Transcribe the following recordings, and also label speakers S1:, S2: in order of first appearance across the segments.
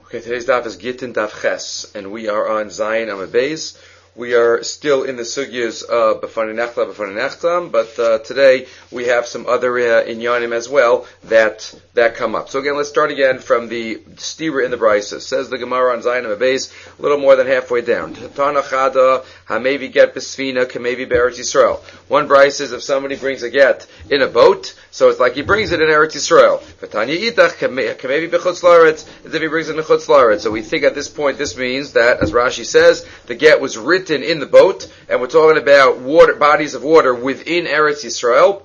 S1: Okay, today's daf is Gittin Daf Ches, and we are on Zayin Amud Beis. We are still in the sugyas of B'fanei Nechta, B'fanei Nechtam, but today we have some other inyanim as well that come up. So again, let's start again from the stira in the Brisa. Says the Gemara on Zayin Amud Beis, a little more than halfway down. Tana Chada Hamevi Get B'Sfina Kamevi Be'eretz Yisrael. One Brisa is if somebody brings a get in a boat, so it's like he brings it in Eretz Yisrael. V'Tanya Idach Kamevi B'Chutz La'aretz, as if he brings it in Chutz La'aretz. So we think at this point this means that, as Rashi says, the get was written in the boat, and we're talking about bodies of water within Eretz Yisrael,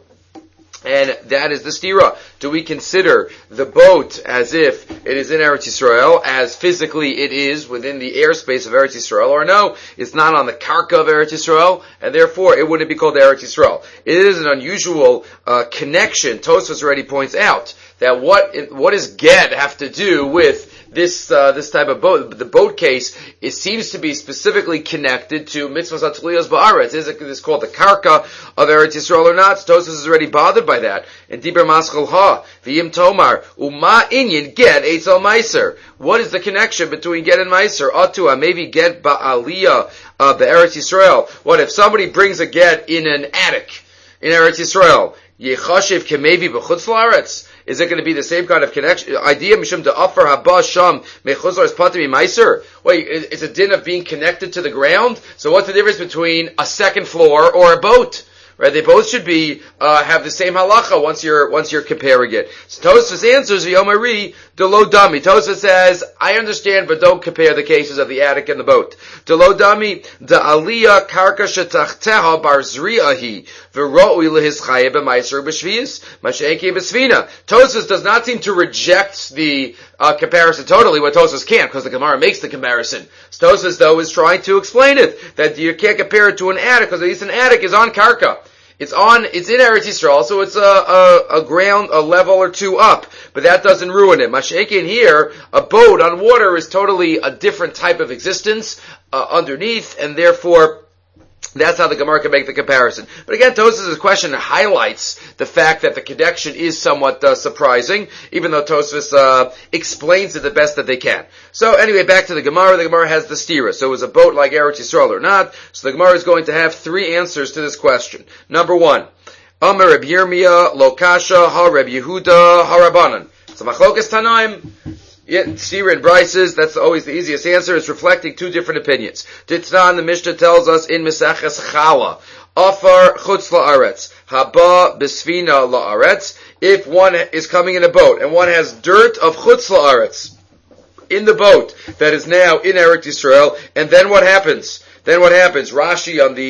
S1: and that is the stira. Do we consider the boat as if it is in Eretz Yisrael, as physically it is within the airspace of Eretz Yisrael, or no, it's not on the karka of Eretz Yisrael, and therefore it wouldn't be called Eretz Yisrael? It is an unusual connection. Tosfos already points out that what does get have to do with this type of boat? The boat case, it seems to be specifically connected to mitzvahs atzliyos ba'aretz. Is this called the karka of Eretz Yisrael or not? Tosfos is already bothered by that. And Diber Maschal Ha v'yim Tomar Uma Inyan Get Eitzel Meiser. What is the connection between get and Meiser? Atua maybe get ba'aliyah be'Eretz Yisrael. What if somebody brings a get in an attic in Eretz Yisrael? Yechashiv kemevi b'chutz la'aretz. Is it going to be the same kind of connection? Idea mishum to offer haba sham mechuzar is patimi meiser. Wait, it's a din of being connected to the ground. So what's the difference between a second floor or a boat? Right? They both should be have the same halacha once you're comparing it. So Tosfos answers v'yomari delo dami. Tosfos says, I understand, but don't compare the cases of the attic and the boat. Delo dami the aliyah karka shetachteha bar zriahi v'ro'ui lehischaye b'meiser b'shvius mash'enki b'svina. Tosfos does not seem to reject the comparison totally. What Tosfos can't, because the Gemara makes the comparison. So Tosfos though is trying to explain it that you can't compare it to an attic, because at least an attic is on karka. It's in Eretz Yisrael, so it's a ground, a level or two up, but that doesn't ruin it. Mash'enkin here, a boat on water is totally a different type of existence underneath, and therefore that's how the Gemara can make the comparison. But again, Tosfos' question highlights the fact that the connection is somewhat surprising, even though Tosfos explains it the best that they can. So anyway, back to the Gemara. The Gemara has the stira. So is a boat like Eretz Yisrael or not? So the Gemara is going to have three answers to this question. Number one, Amar Reb Yirmiyah lo kasha ha Reb Yehuda ha Rabbanan. So machlokas tanaim. Stira and Brises, that's always the easiest answer. It's reflecting two different opinions. Titnan, the Mishnah tells us in Meseches Chala, Afar chutz la'aretz, haba besfina la'aretz. If one is coming in a boat and one has dirt of chutz la'aretz in the boat that is now in Eretz Yisrael, and then what happens? Rashi on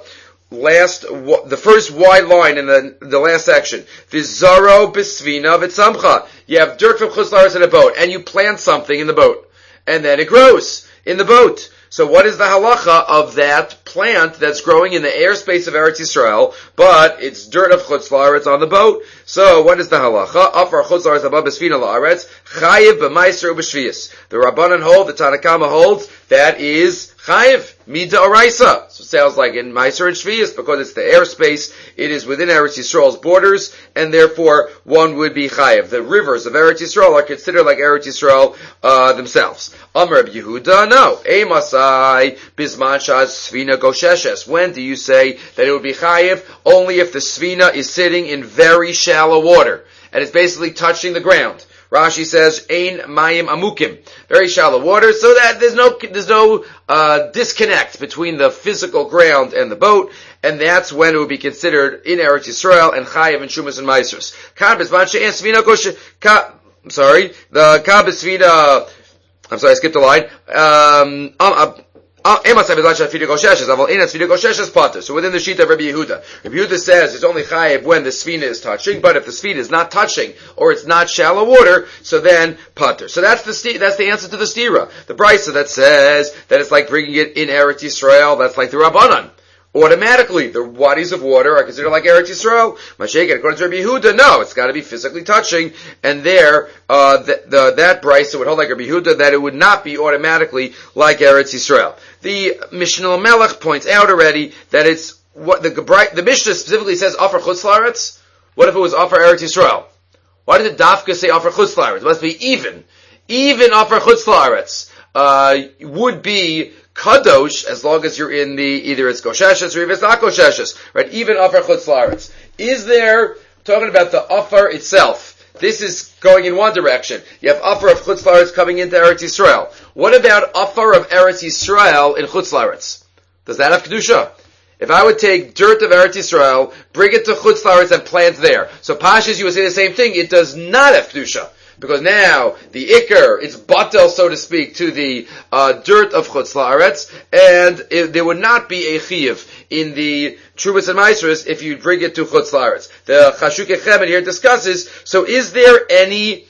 S1: the first wide line in the last section. Vizaro bisvina v'tzamcha. You have dirt from chutz la'aretz in a boat, and you plant something in the boat, and then it grows in the boat. So what is the halacha of that plant that's growing in the airspace of Eretz Yisrael, but it's dirt of chutz la'aretz on the boat? So what is the halacha? Afar chutz la'aretz haba besfina la'aretz chayiv b'meiser u'b'shvius. The Rabbanan hold, the Tanna Kama holds, that is chayiv mida oraisa. So it sounds like in meiser and shvius, because it's the airspace, it is within Eretz Yisrael's borders, and therefore one would be chayiv. The rivers of Eretz Yisrael are considered like Eretz Yisrael themselves. Amar Reb Yehuda, no. Emasai bisman shaz svina gosheshes. When do you say that it would be chayiv? Only if the svina is sitting in very shallow water, and it's basically touching the ground. Rashi says, Ein mayim amukim, very shallow water, so that there's no disconnect between the physical ground and the boat, and that's when it would be considered in Eretz Yisrael and chayiv and shumas and meisers. I skipped a line. So within the sheet of Rabbi Yehuda says it's only chayiv when the svina is touching, but if the svina is not touching or it's not shallow water, so then pater. So that's the answer to the stira. The brisa that says that it's like bringing it in Eretz Yisrael, that's like the Rabbanan. Automatically, the bodies of water are considered like Eretz Yisrael. Masha'enkin, according to Rabbi Yehuda, no, it's got to be physically touching, and there, that brisa would hold like Rabbi Yehuda that it would not be automatically like Eretz Yisrael. The Mishnah Melech points out already that it's what the Mishnah specifically says Afar chutz la'aretz. What if it was Afar Eretz Yisrael? Why did the Dafka say Afar chutz la'aretz? It must be even even afar chutz la'aretz, would be kadosh as long as you're in the, either it's gosheshes or even it's not gosheshes, right? Even afar chutz la'aretz. Is there, talking about the afar itself, this is going in one direction. You have afar of chutz la'aretz coming into Eretz Yisrael. What about afar of Eretz Yisrael in chutz la'aretz? Does that have kedusha? If I would take dirt of Eretz Yisrael, bring it to chutz la'aretz and plant there. So Pashas, you would say the same thing. It does not have kedusha. Because now, the ikar, it's batel, so to speak, to the dirt of chutz la'aretz, and there would not be a chiyuv in the Trubas and Maasros if you bring it to chutz la'aretz. The Chashukei Chemed here discusses, so is there any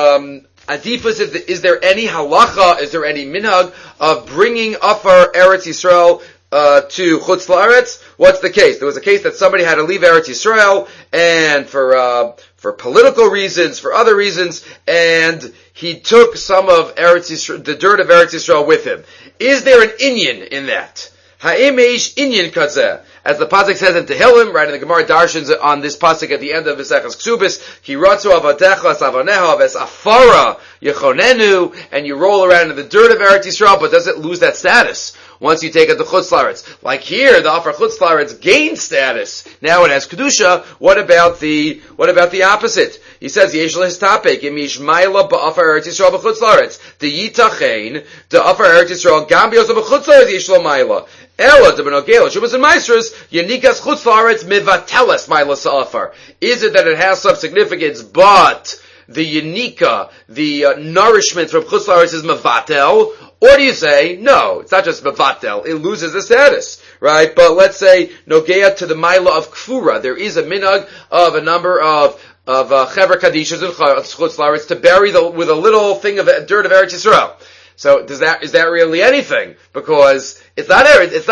S1: adifus, is there any halacha, is there any minhag of bringing afar Eretz Yisrael to chutz la'aretz? What's the case? There was a case that somebody had to leave Eretz Yisrael, and for political reasons, for other reasons, and he took some of Eretz Yisrael, the dirt of Eretz Yisrael with him. Is there an inyan in that? Ha'im eish inyan kazeh? As the pasuk says in Tehillim, right in the Gemara Darshans on this pasuk at the end of Maseches Ksubis, ki ratzu avadecha savaneha ves afara yechonenu, and you roll around in the dirt of Eretz Yisrael, but does it lose that status once you take it to chutz la'aretz? Like here, the afar chutz la'aretz gains status. Now it has kedusha. What about the opposite? He says yesh lehistapek imish ma'ila ba'afar Eretz Yisrael b'chutz la'aretz. The yitachein the afar Eretz Yisrael gam b'yosef b'chutz la'aretz yesh lo ma'ila. Ela de benogel shubas and maestros yanikas chutz la'aretz mivateles ma'ila sa'afar. Is it that it has some significance, but the yanika, the nourishment from chutz la'aretz is mevatel? Or do you say, no, it's not just mevatel, it loses the status, right? But let's say, nogea to the maila of kfura, there is a minhag of a number of chever kadishas and chutz la'aretz to bury with a little thing of dirt of Eretz Yisrael. So is that really anything? Because it's not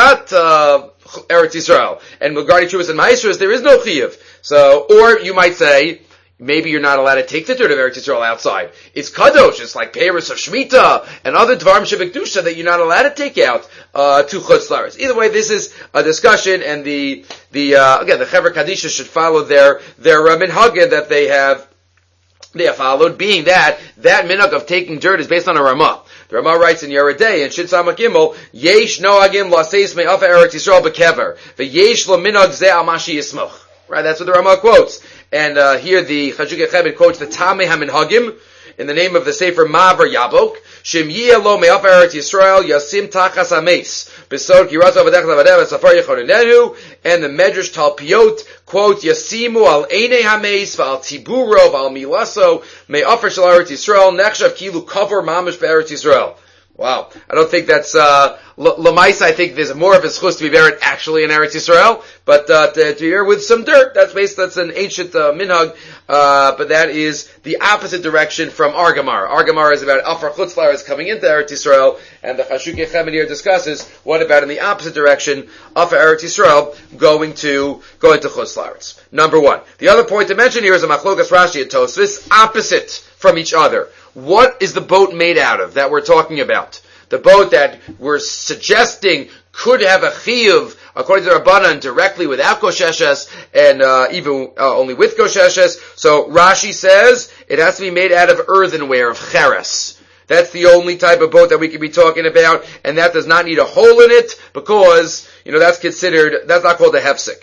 S1: Eretz Yisrael. And regarding Trubas and Maasros, there is no chiyuv. So, or you might say, maybe you're not allowed to take the dirt of Eretz Yisrael outside. It's kadosh. It's like peiros of Shemitah and other dvarim shebekdusha that you're not allowed to take out to chutz la'aretz. Either way, this is a discussion, and again, the Chever Kadisha should follow their minhagah that they have followed, being that minhag of taking dirt is based on a Ramah. The Ramah writes in Yeridei and Shid Samach Gimel, Yesh noagim laseis me'afa Eretz Yisrael bekever, ve'yesh lo minhag ze al mashi yismoch. Right, that's what the Ramah quotes. And here the Chashukei Chemed quotes the Tamei HaMinhagim in the name of the Sefer Ma'avar Yabok. Shem yeh lo me'af Eretz Yisrael yasim tachas hameis. Besod ki ratzu avadech lavadeh v'safar yechonenenu. And the Medrash Talpiot quotes Yasimu al einei hameis v'al tiburo v'al milaso me'afer shel Eretz Yisrael nechshav kilu kavor mamish be'Eretz Yisrael. Wow. I don't think that's, Lamaisa, I think there's more of a schus to be buried actually in Eretz Yisrael, but, to hear with some dirt, that's an ancient, minhag, but that is the opposite direction from our Gemara. Our Gemara is about afar chutz la'aretz coming into Eretz Yisrael, and the Chashukei Chemed here discusses what about in the opposite direction, afar Eretz Yisrael going to chutz la'aretz. Number one. The other point to mention here is a machlokas Rashi and Tosfos, opposite from each other. What is the boat made out of that we're talking about? The boat that we're suggesting could have a chiyuv, according to the Rabbanan, directly without gosheshes, and even only with gosheshes. So Rashi says it has to be made out of earthenware, of cheres. That's the only type of boat that we could be talking about, and that does not need a hole in it, because, that's not called a hefsek.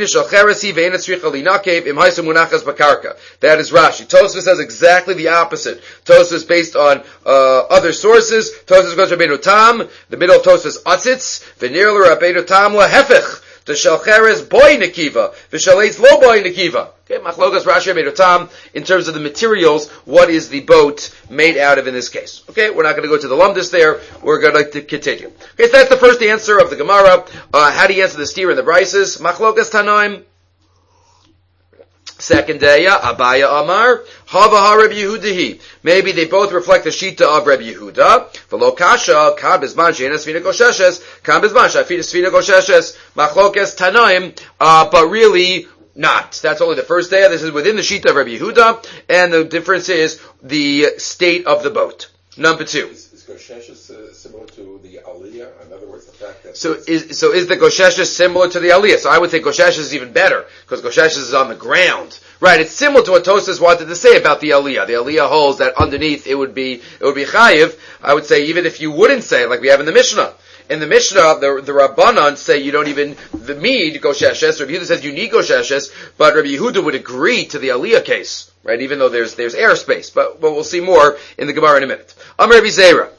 S1: That is Rashi. Tosfos says exactly the opposite. Tosfos based on other sources. Tosfos goes to Rabbeinu Tam, the middle of Tosfos Atzitz, v'nir l'Rabbeinu Tam lahefech. The shalcheres boy nekiva, v'shaleitz lo boy nekiva. Okay, machlokas Rashi Rabbeinu Tam, in terms of the materials, what is the boat made out of in this case? Okay, we're not going to go to the lumdus there. We're going to continue. Okay, so that's the first answer of the Gemara. How do you answer the steer and the brises? Machlokas Tanoim. Second daya, Abaya Amar, Hava HaReb Yehudahi. Maybe they both reflect the shita of Reb Yehuda. V'lo kasha, kam bizman she'ena sfina gosheshes, kam bizman she'afina sfina gosheshes, machlokes tanoim, but really not. That's only the first daya. This is within the shita of Reb Yehuda, and the difference is the state of the boat. Number two.
S2: Is Gosheshes similar to the Aliyah? In other words, the fact that...
S1: So is the Gosheshes similar to the Aliyah? So I would say Gosheshes is even better, because Gosheshes is on the ground. Right, it's similar to what Tosas wanted to say about the Aliyah. The Aliyah holds that underneath it would be Chayiv. I would say even if you wouldn't say it, like we have in the Mishnah. In the Mishnah, the Rabbanan say you don't even need Gosheshes. Rabbi Yehuda says you need Gosheshes, but Rabbi Yehuda would agree to the Aliyah case, right? Even though there's airspace, but we'll see more in the Gemara in a minute. Amar Rabbi Zera.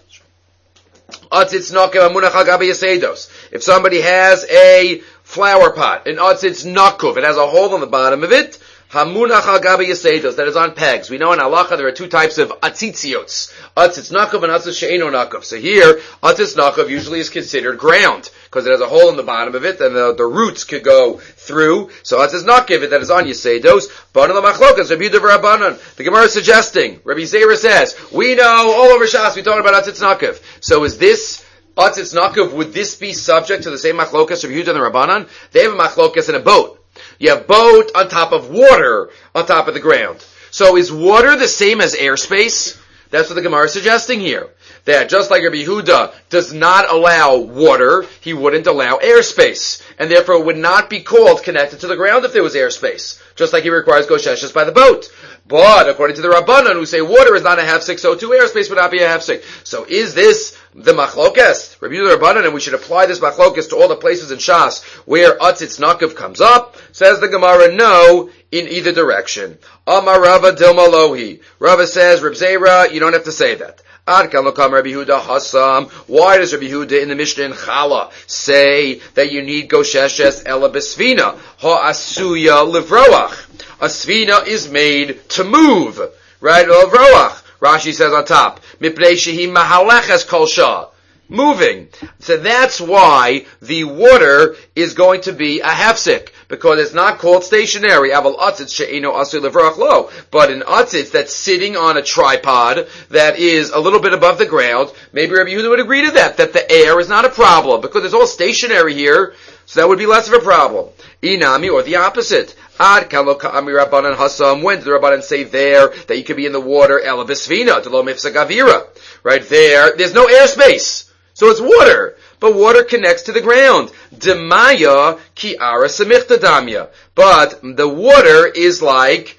S1: If somebody has a flower pot, an atzitz nakuv, it has a hole on the bottom of it, hamunach al gabi yasedos, that is on pegs. We know in halacha there are two types of atzitzios, atzitz nakuv and atzitz she'eno nakuv. So here, atzitz nakuv usually is considered ground, because it has a hole in the bottom of it, and the roots could go through. So atzitz nakuv, that is on yasedos, but on the machlokas, Rabbi Yehuda v'Rabbanan. The Gemara is suggesting, Rabbi Zera says, we know all over Shas, we talking about atzitz nakuv. So is this atzitz nakuv, would this be subject to the same machlokas of Yehuda and the Rabbanan? They have a machlokas in a boat. You have boat on top of water on top of the ground. So is water the same as airspace? That's what the Gemara is suggesting here. That just like Rabbi Yehuda does not allow water, he wouldn't allow airspace. And therefore it would not be called connected to the ground if there was airspace. Just like he requires Gosheshes by the boat. But according to the Rabbanan who say water is not a half-sik, so too airspace would not be a half-sik. So is this the machlokas? Rabbi Yehuda Rabbanan, and we should apply this machlokas to all the places in Shas where atzitz nakuv comes up? Says the Gemara, no, in either direction. Amar Rava Dilma Lohi. Rava says, Reb Zera, you don't have to say that. Ad kan lokam Rabbi Yehuda Hasam. Why does Rabbi Yehuda in the Mishnah in Chala say that you need Gosheshes ela besvina? Ha'asuya livroach. A svina is made to move. Right? Livroach. Rashi says on top. Mipnei shehi mahaleches kol shah. Moving. So that's why the water is going to be a hefsek, because it's not called stationary. Aval atzitz she'ino asu levrach lo. But an atzitz that's sitting on a tripod that is a little bit above the ground, maybe Rabbi Yehuda would agree to that the air is not a problem, because it's all stationary here, so that would be less of a problem. Inami, or the opposite. Ad kalo ka'ami Rabbanan Hasam. When did the Rabbanan say there that you could be in the water? Ela b'svina, to lo mifsa gavira. Right there's no airspace. So it's water, but water connects to the ground. Demaya ki ara semichta damya. But the water is like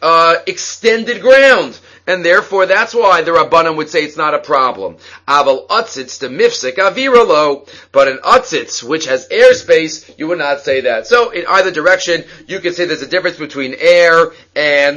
S1: extended ground, and therefore that's why the Rabbanan would say it's not a problem. Aval atzitz de mifsek avira lo. But an atzitz which has airspace, you would not say that. So in either direction, you could say there's a difference between air and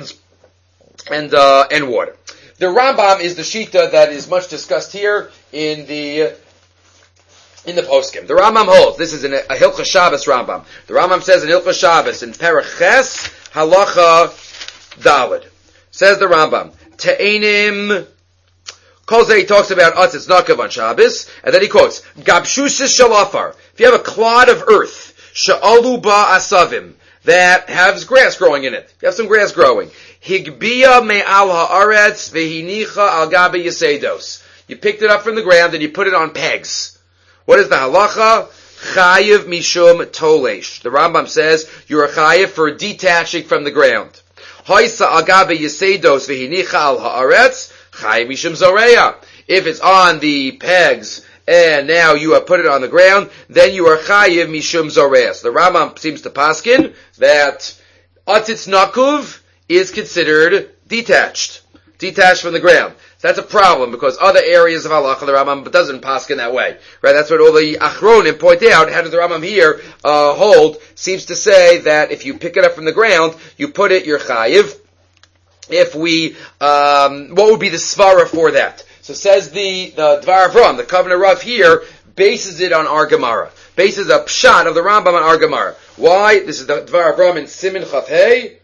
S1: water. The Rambam is the shita that is much discussed here in the poskim. The Rambam holds, this is in a Hilchos Shabbos Rambam. The Rambam says in Hilchos Shabbos, in Perek Ches, Halacha Daled. Says the Rambam, Te'enim, Kolzei, he talks about atzitz nakuv on Shabbos, and then he quotes, Gabshusis shalafar. If you have a clod of earth, Sha'alu ba asavim, that has grass growing in it. You have some grass growing. Higbiya me'al ha'aretz vehinicha al gabi yasedos. You picked it up from the ground and you put it on pegs. What is the halacha? Chayiv mishum tolesh. The Rambam says you're a chayiv for detaching from the ground. Haisa agabe yasedos v'hinicha al haaretz. Chayiv mishum zoreya. If it's on the pegs and now you have put it on the ground, then you are chayiv mishum zoreya. So the Rambam seems to paskin that atzitz nakuv is considered detached from the ground. So that's a problem, because other areas of halacha the Rambam doesn't paskin that way, right? That's what all the achronim point out. How does the Rambam here hold? Seems to say that if you pick it up from the ground, you put it, you're chayiv. If we, what would be the svara for that? So says the Dvar Avram, the Kavanah Rav here bases it on our Gemara. Bases a pshat of the Rambam on our Gemara. Why? This is the Dvar Avram in Simin Chaf Hey,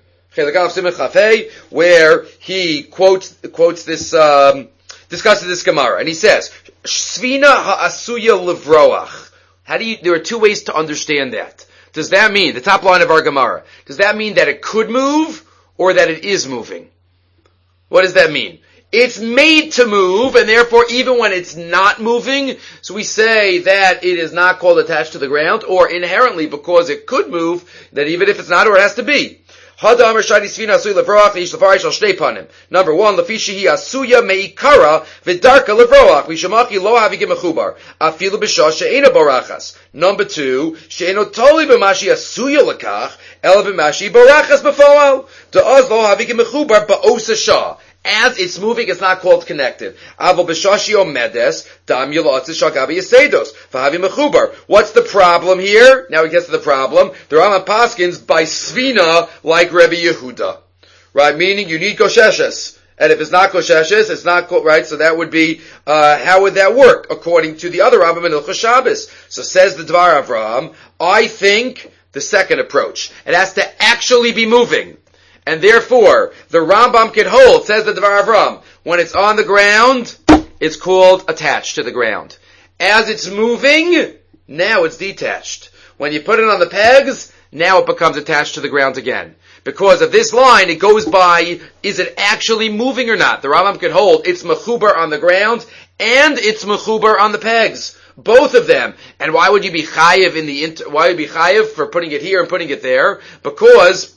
S1: where he quotes this, discusses this Gemara, and he says, Svina ha'asuya livroach. There are two ways to understand that. Does that mean, the top line of our Gemara, does that mean that it could move, or that it is moving? What does that mean? It's made to move, and therefore even when it's not moving, so we say that it is not called attached to the ground, or inherently because it could move, that even if it's not, or it has to be. Hada Amar Shadi Svina Asuya Levroach Ish Levarish Al Shtei Panim. Number one, Lefishihi Asuya Meikara V'Darka Levroach V'Shamachi Lo Havigim Mechubar Afilu B'Shah She'ena Barachas. Number two, She'eno Toli B'Mashi Asuya Lekach El B'Mashi Barachas B'Foal Da'az Lo Havigim Mechubar Ba'osa Shah. As it's moving, it's not called connected. Avo b'shashio medes dam yilotzish shagabi yasedos v'havi mechubar. What's the problem here? Now he gets to the problem. The Rambam paskins by svina like Rebbe Yehuda, right? Meaning you need kosheshes, and if it's not kosheshes, it's not right. So that would be how would that work according to the other Rambam in Hilchos Shabbos? So says the Dvar Avraham, I think the second approach. It has to actually be moving. And therefore, the Rambam can hold, says the Dvar Avram, when it's on the ground, it's called attached to the ground. As it's moving, now it's detached. When you put it on the pegs, now it becomes attached to the ground again. Because of this line, it goes by, is it actually moving or not? The Rambam can hold, it's mechubar on the ground, and it's mechubar on the pegs. Both of them. And why would you be chayiv why would you be chayiv for putting it here and putting it there? Because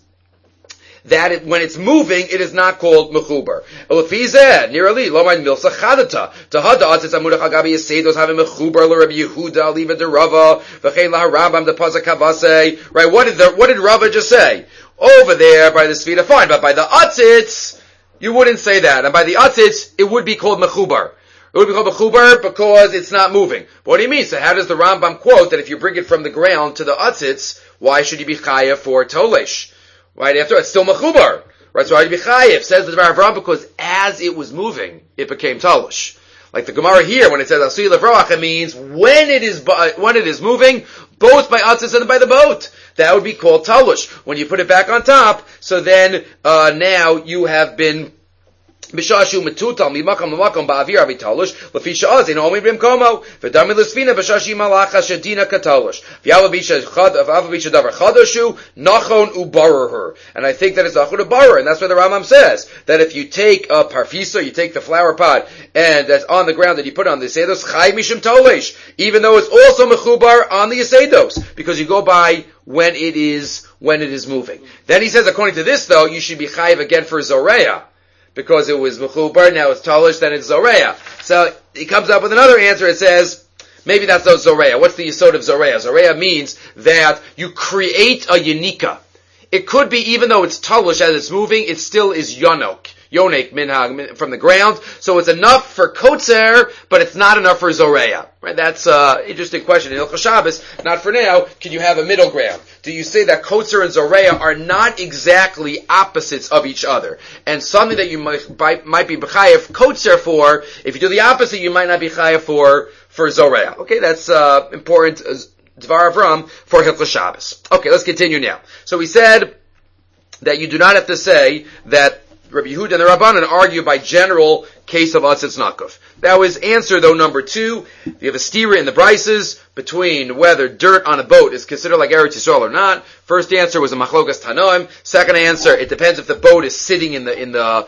S1: when it's moving, it is not called mechubar. Elifizeh, nearly, lo mind milsa chadata. Tahada atzitz amudach agabi yasedos having mechubar l'Rebbe Yehuda aliva de Rava v'chein laharambam de pazak havase. Right? What did Rava just say? Over there by the Sfida, fine, but by the atzitz, you wouldn't say that. And by the atzitz, it would be called mechubar. It would be called mechubar because it's not moving. But what do you mean? So how does the Rambam quote that if you bring it from the ground to the atzitz, why should you be chayav for tolesh? Right after it's still mechubar, right? So I'd be chayiv, says the Dvar Avram, because as it was moving, it became talish. Like the Gemara here, when it says Asui Levroach, it means when it is moving, both by atzis and by the boat. That would be called talish. When you put it back on top, so then now you have been B'shashu metutal mimakam l'makam ba'avir avitalosh l'fi sha'az in omi b'mkomo v'dami l'sfina b'shashi malacha shadina katalosh v'yavabisha davar chadoshu nachon ubarer. And I think that it's achud ubarer, and that's what the Rambam says, that if you take a parfisa, you take the flower pot, and that's on the ground that you put on the yasedos, chay mishim tolesh, even though it's also mechubar on the yasedos, because you go by when it is moving. Then he says, according to this though, you should be chayiv again for zoreya, because it was mechubar, now it's talish, then it's zoreya. So he comes up with another answer. It says, maybe that's not zoreya. What's the yesod of zoreya? Zoreya means that you create a yanika. It could be, even though it's talish as it's moving, it still is yonek minhag, from the ground. So it's enough for kotzer, but it's not enough for zoreya. Right? That's an interesting question. In Hilchos Shabbos, not for now, can you have a middle ground? Do you say that kotzer and zoreya are not exactly opposites of each other? And something that you might be b'chayev kotzer for, if you do the opposite, you might not be chayev for zoreya. Okay, that's important. Dvar Avram for Hilchos Shabbos. Okay, let's continue now. So we said that you do not have to say that Rabbi Yehuda and the Rabbanan argue by general case of atzitz nakuf. That was answer though number 2. You have a stira in the brises between whether dirt on a boat is considered like Eretz Yisrael or not. First answer was a machlokas tanoim. Second answer, it depends if the boat is sitting in the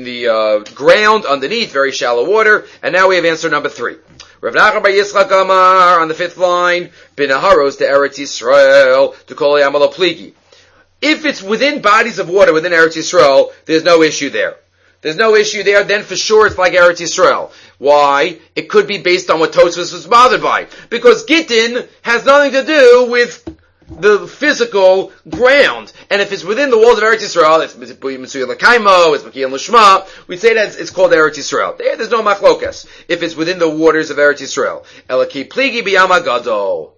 S1: ground underneath, very shallow water. And now we have answer number 3. Rav Nachman bar Yitzchak Amar on the 5th line, b'naharos to Eretz Yisrael to kol yamalo pligi. If it's within bodies of water within Eretz Yisrael, there's no issue there. Then for sure it's like Eretz Yisrael. Why? It could be based on what Tosfos was bothered by. Because Gittin has nothing to do with the physical ground. And if it's within the walls of Eretz Yisrael, it's Mitzuya L'Kaimo, it's Makiyam L'Shma, we'd say that it's called Eretz Yisrael. There's no machlokas if it's within the waters of Eretz Yisrael. Elaki Pligi B'Yam HaGadol.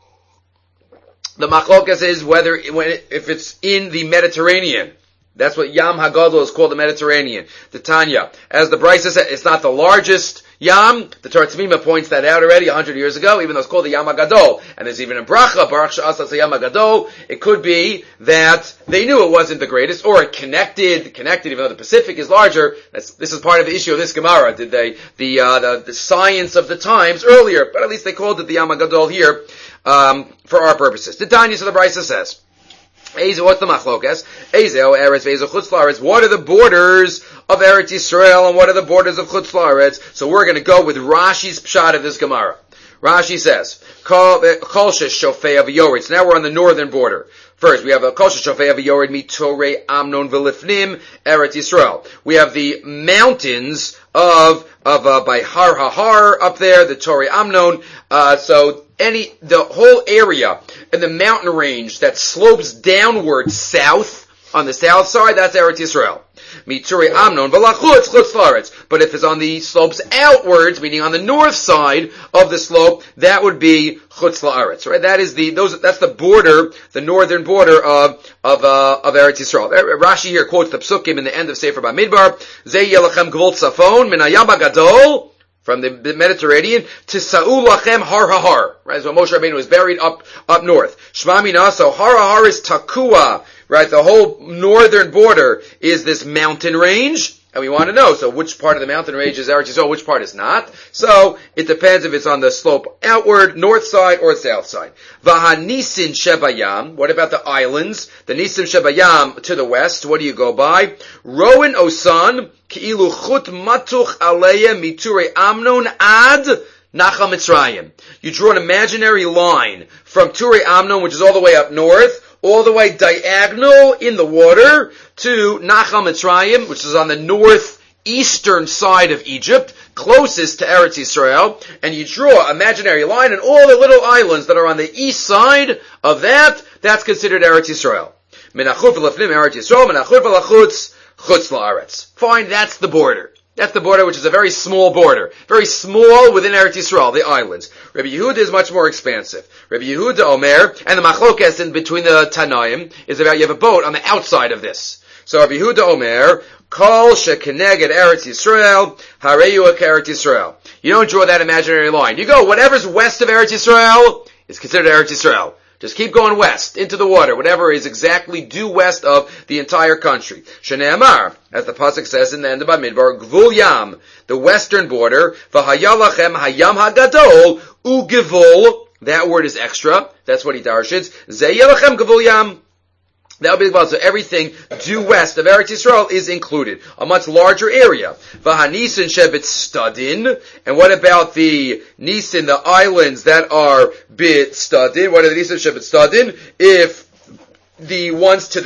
S1: The machlokas is if it's in the Mediterranean. That's what Yam HaGadol is called, the Mediterranean. The Tanya. As the Brisa said, it's not the largest Yam. The Torah Tzmima points that out already 100 years ago, even though it's called the Yam HaGadol. And there's even a bracha, Baruch She'asas Yam HaGadol. It could be that they knew it wasn't the greatest, or it connected, even though the Pacific is larger. This is part of the issue of this Gemara. Did they, the science of the times earlier, but at least they called it the Yam HaGadol here, for our purposes. The Tanya, so the Brisa says, what's the machlokas? What are the borders of Eretz Yisrael and what are the borders of Chutz La'aretz? So we're going to go with Rashi's pshat of this Gemara. Rashi says, Kol Shofei of Yored. So now we're on the northern border. First, we have a Kol Shofei of Yored Mitore Amnon V'Lifnim Eretz Yisrael. We have the mountains of by Har HaHar up there, the Torei Amnon. The whole area in the mountain range that slopes downward south on the south side, that's Eretz Yisrael. Mitzuri Amnon v'lachutz chutz la'aretz. But if it's on the slopes outwards, meaning on the north side of the slope, that would be chutz la'aretz. Right? That's the border, the northern border of Eretz Yisrael. Rashi here quotes the psukim in the end of Sefer Bamidbar. Zei yelachem gvul tzafon min hayam hagadol. From the Mediterranean to Sa'ul Lachem Har HaHar, right? So Moshe Rabbeinu was buried up north. Shema Mina, so Har HaHar is Takua, right? The whole northern border is this mountain range, and we want to know, so which part of the mountain range is Eretz Yisrael, which part is not? So, it depends if it's on the slope outward, north side, or south side. Vahanisin Shebayam, what about the islands? The Nisim Shebayam to the west, what do you go by? Rowan Osan, Ki'ilu Chut Matuch Aleya Miture Amnon Ad Nachal Mitzrayim. You draw an imaginary line from Turei Amnon, which is all the way up north, all the way diagonal in the water to Nachal Mitzrayim, which is on the northeastern side of Egypt, closest to Eretz Yisrael, and you draw an imaginary line, and all the little islands that are on the east side of that's considered Eretz Yisrael. Menachur v'lefnim Eretz Yisrael, menachur v'lachutz chutz la'aretz. Fine, that's the border. That's the border, which is a very small border. Very small within Eretz Yisrael, the islands. Rabbi Yehuda is much more expansive. Rabbi Yehuda Omer, and the machlokes in between the Tanaim, is about you have a boat on the outside of this. So Rabbi Yehuda Omer, Kol shekeneged Eretz Yisrael, hareyu Eretz Yisrael. You don't draw that imaginary line. You go, whatever's west of Eretz Yisrael is considered Eretz Yisrael. Just keep going west, into the water, whatever is exactly due west of the entire country. Shne'emar, as the pasuk says in the end of Bamidbar, Gvul Yam, the western border, V'hayalachem hayam hagadol, ugevul, that word is extra, that's what he darshins, Zeyelachem Gvul Yam. That would be the so everything due west of Eretz Yisrael is included. A much larger area. V'hanisin shebit stadin. And what about the Nisin, the islands that are bit stadin? What are the Nisin shebit stadin? If the ones to the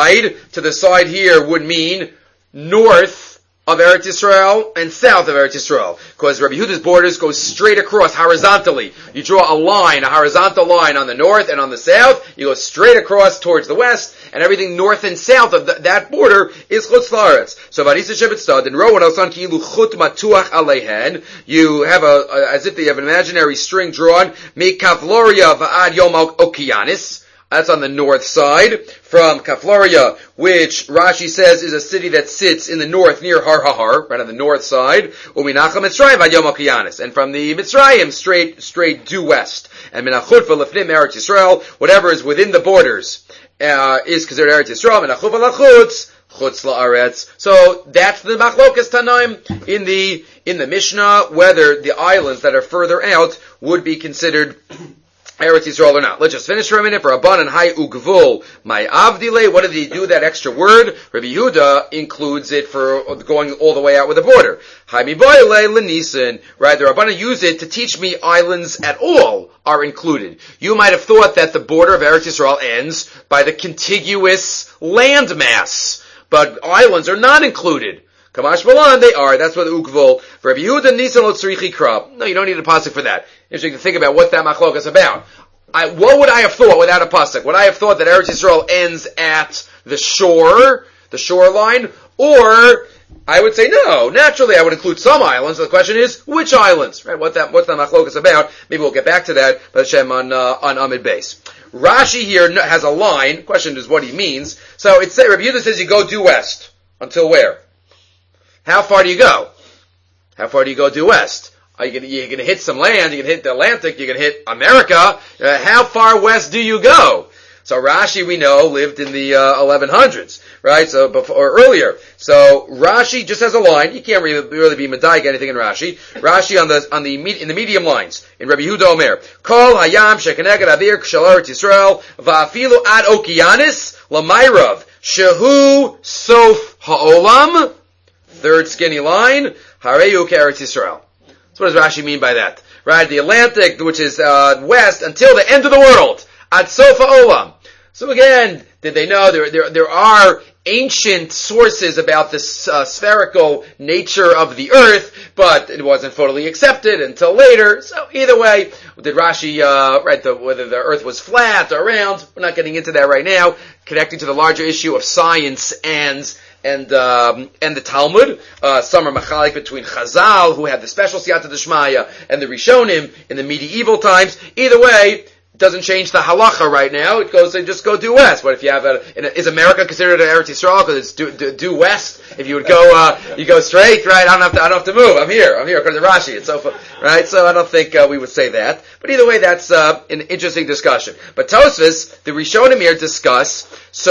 S1: side here would mean north of Eretz Yisrael and south of Eretz Yisrael. Because Rabbi Yehuda's borders go straight across horizontally. You draw a horizontal line on the north and on the south. You go straight across towards the west, and everything north and south of that border is chutz la'aretz. So Vanisa Shebet Stad and Rowan Osan Ki'ilu Chut Matuach Alehen. You have as if you have an imaginary string drawn. Mikavloria Va'ad Yom Okianis. That's on the north side, from Kafloria, which Rashi says is a city that sits in the north near Har HaHar, right on the north side. Uminacham Mitzrayim Vad Yom Okianis. And from the Mitzrayim, straight due west. And Menachut V'Lefnim Eretz Yisrael, whatever is within the borders, is considered Eretz Yisrael. Menachut V'Lachutz, Chutz La'aretz. So that's the Machlokas Tanaim in the Mishnah, whether the islands that are further out would be considered Eretz Yisrael or not. Let's just finish for a minute. For Rabban and Hai Ugvul, my Avdile, what did he do that extra word? Rabbi Yehuda includes it for going all the way out with the border. Hai Miboyle Lenisen, right? The Rabban use it to teach me islands at all are included. You might have thought that the border of Eretz Yisrael ends by the contiguous landmass, but islands are not included. Kamash Balan, they are. That's what the Ukvul. For Rabbi Yehuda, Nisan Lo Tzrichi Krab. No, you don't need a pasuk for that. Interesting to think about what that machlok is about. What would I have thought without a pasuk? Would I have thought that Eretz Yisrael ends at the shoreline? Or, I would say no. Naturally, I would include some islands. So the question is, which islands? Right? What's that machlok is about? Maybe we'll get back to that, but Hashem on Amid Beis. Rashi here has a line. The question is what he means. So it's Rabbi Yehuda says you go due west. Until where? How far do you go? How far do you go due west? You're going to hit some land, you're going to hit the Atlantic, you're going to hit America. How far west do you go? So Rashi, we know, lived in the 1100s, right? So or earlier. So Rashi just has a line. You can't really be medayik anything in Rashi. Rashi in the medium lines in Rabbi Yehuda Omer. Kol hayam shekeneged avir k'shel Eretz Yisrael va'afilu ad okianis l'mayrav shehu sof ha'olam. Third skinny line, Hareyu Eretz Yisrael. So what does Rashi mean by that? right? The Atlantic, which is west, until the end of the world. Ad Sofa Olam. So again, did they know there are ancient sources about the spherical nature of the earth, but it wasn't fully accepted until later. So either way, did Rashi whether the earth was flat or round? We're not getting into that right now. Connecting to the larger issue of science and the Talmud. Some are machalik between Chazal, who had the special siyata d'shmaya, and the Rishonim in the medieval times. Either way, doesn't change the halacha right now. It goes, they just go due west. What if you have is America considered an Eretz Yisrael because it's due west? If you would go, you go straight, right? I don't have to move. I'm here according to Rashi. It's so, right? So I don't think we would say that. But either way, that's an interesting discussion. But Tosfos, the Rishonim here discuss.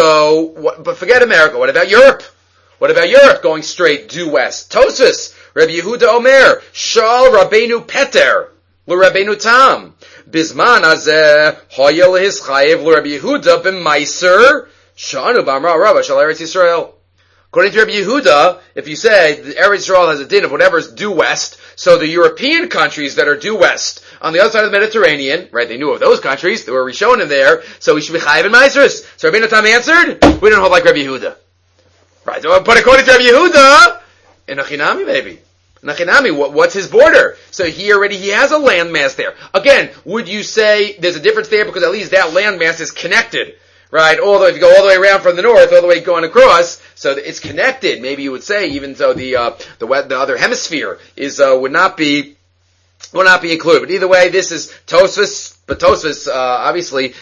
S1: But forget America. What about Europe? What about Europe going straight due west? Tosfos, Rabbi Yehuda Omer, Shal Rabbeinu Peter, LeRabbeinu Tam. Bisman azeh hoyel his chayev l'Rabbi Yehuda b'maiser shanu b'amra Rabba shal Eretz Yisrael. According to Rabbi Yehuda, if you say the Eretz Yisrael has a din of whatever is due west, so the European countries that are due west on the other side of the Mediterranean, right? They knew of those countries. There were Rishonim there, so we should be chayev in maisers. So Rabbeinu Tam answered, we don't hold like Rabbi Yehuda, right? But according to Rabbi Yehuda, in Achinami maybe. Nachinami, what's his border? So he has a landmass there. Again, would you say there's a difference there because at least that landmass is connected, right? If you go all the way around from the north, all the way going across, so it's connected. Maybe you would say, even though the other hemisphere would not be included. But either way, this is Tosfos. But Tosfos obviously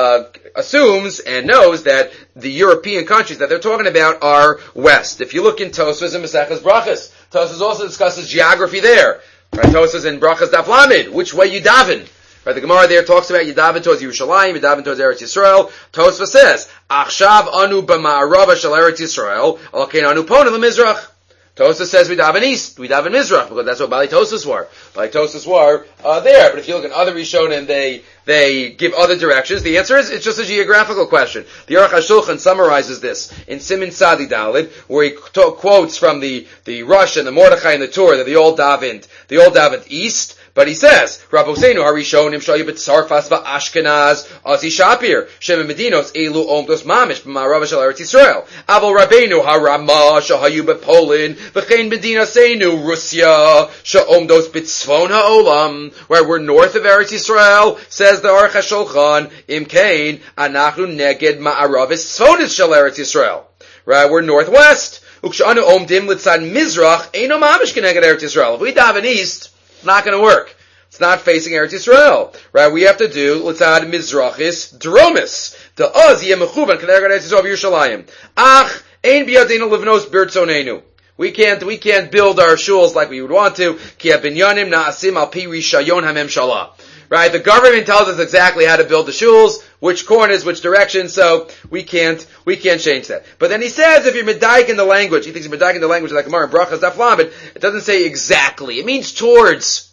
S1: assumes and knows that the European countries that they're talking about are west. If you look in Tosfos and Maseches Brachos, Tosfos also discusses geography there. Right? Tosfos in Brachos Daf Lamed, which way you daven. Right? The Gemara there talks about you daven towards Yerushalayim, you daven towards Eretz Yisrael. Tosfos says, Achshav anu b'ma'arava shel Eretz Yisrael, alkein anu ponu l'mizrach. Tosfos says we daven east, we daven mizrach, because that's what Bali Tosfos were. Bali Tosfos were there. But if you look at other Rishonim, they give other directions. The answer is, it's just a geographical question. The Aruch HaShulchan summarizes this in Siman Sadi Dalid, where he quotes from the Rush and the Mordechai and the Torah that they all davened east. But he says, Rabboseinu Harishonim Shayu B'Tzarfas V'Ashkenaz Asi Shapir Shem Medinos Elu Omdos Mamish B'Ma'arav Shel Eretz Yisrael Aval Rabbeinu Harama Shahayu B'Poland V'Chein Medinaseinu Russia Sha'omdos B'Tzfon HaOlam, where we're north of Eretz Yisrael, says the Aruch HaShulchan, Imkain Anachnu Neged Ma'arav Tzfonis Shel Eretz Yisrael. Right, we're northwest. Ukshanu Omdim Litzad Mizrach Eino Mamish Keneged Eretz Yisrael. If we daven east, not going to work. It's not facing Eretz Yisrael, right? We have to do Litzad Mizrachis Dromis. The Oz Yeh Mechuvan Keneged Eretz Yisrael Yerushalayim. Ach Ein Biyadinu Livnos Birtzoneinu. We can't build our shuls like we would want to. Ki Binyanim Na'asim Al Pi Rishayon HaMemshalah. Right? The government tells us exactly how to build the shuls, which corners, which direction, so we can't change that. But then he says, if you're medayik in the language, he thinks you're medayik in the language like Gemara and Brachas Daf Lamed, it doesn't say exactly. It means towards.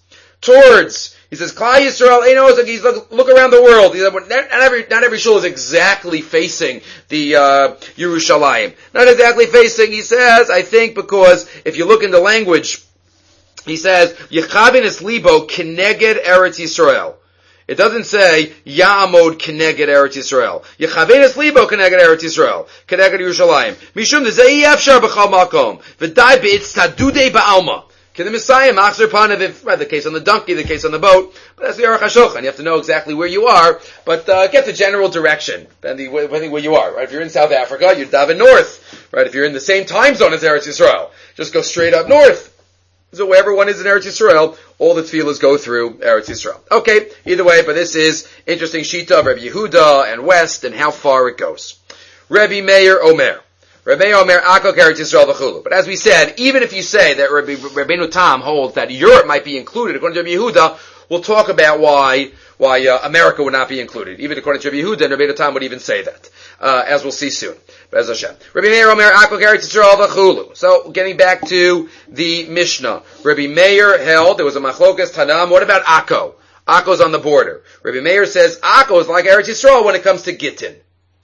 S1: He says, Klal Yisrael, look around the world. He said, not every shul is exactly facing the Yerushalayim. Not exactly facing, he says, I think because if you look in the language, he says, Yechavin es libo keneged Eretz Yisrael. It doesn't say, Ya'amod keneged Eretz Yisrael. Yechavin es libo keneged Eretz Yisrael. Keneged Yerushalayim. Mishum de ze'i efshar b'chal makom. V'dai be'itz tadudei ba'alma. Can the Messiah machzer panav, right, the case on the donkey, the case on the boat, but that's the Aruch HaShulchan. You have to know exactly where you are, but get the general direction, depending where you are, right? If you're in South Africa, you're daven north, right? If you're in the same time zone as Eretz Yisrael, just go straight up north. So wherever one is in Eretz Yisrael, all the tefillahs go through Eretz Yisrael. Okay, either way, but this is interesting shita of Rabbi Yehuda and West and how far it goes. Rabbi Meir Omer. Rabbi Meir Omer Akok Eretz Yisrael v'chulu. But as we said, even if you say that Rabbeinu Tam holds that Europe might be included, according to Rabbi Yehuda, we'll talk about why America would not be included. Even according to Rabbi Yehuda, and Rabbeinu Tam would even say that, as we'll see soon. Bez Hashem. Rabbi Meir Omer Akok Eretz Yisrael v'chulu. So, getting back to the Mishnah. Rabbi Meir held, there was a machlokas Tanam. What about Akko? Akko's on the border. Rabbi Meir says Akko is like Eretz Yisrael when it comes to Gittin.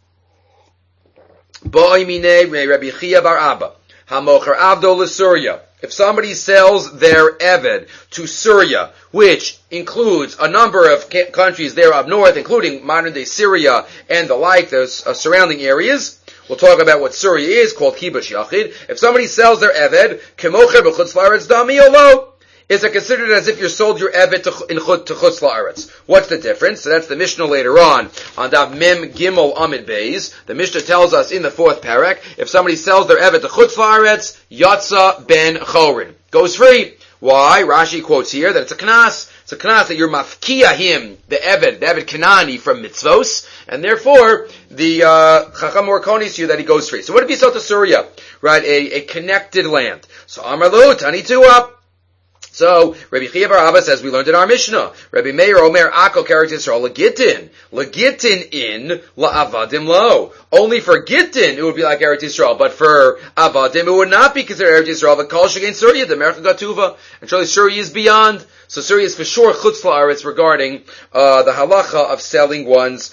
S1: Bo'imine Rabbi Chia bar Abba. Hamocher Avdo l'Surya. if somebody sells their Eved to Syria, which includes a number of countries there up north, including modern-day Syria and the like, those surrounding areas, we'll talk about what Syria is, called Kibush Yachid. If somebody sells their Eved, Kemocher b'chutz la'aretz dami olo, is it considered as if you sold your Eved to Chutz La'aretz? What's the difference? So that's the Mishnah later on Daf Mem Gimel Amid Beis. The Mishnah tells us in the 4th parak, if somebody sells their Eved to Chutz La'aretz, Yatsa ben Chorin. Goes free. Why? Rashi quotes here that it's a knas. It's a knas that you're mafkia him, the Eved Kanani from mitzvos, and therefore the Chacham Morkonis to you that he goes free. So what if he sold to Syria? Right, a connected land. So Amar Lo, Tani Tuah. So, Rabbi Chia bar Abba says, we learned in our Mishnah, Rabbi Meir Omer Akol Keret Yisrael Legitin in La'avadim Lo. Only for Gittin, it would be like Eretz Yisrael, but for Avadim, it would not be considered Eretz Yisrael, but Kol Shegein Syria, the Mercha Gatuva. And surely Syria is beyond. So Syria is for sure Chutz La'aretz regarding, the halacha of selling one's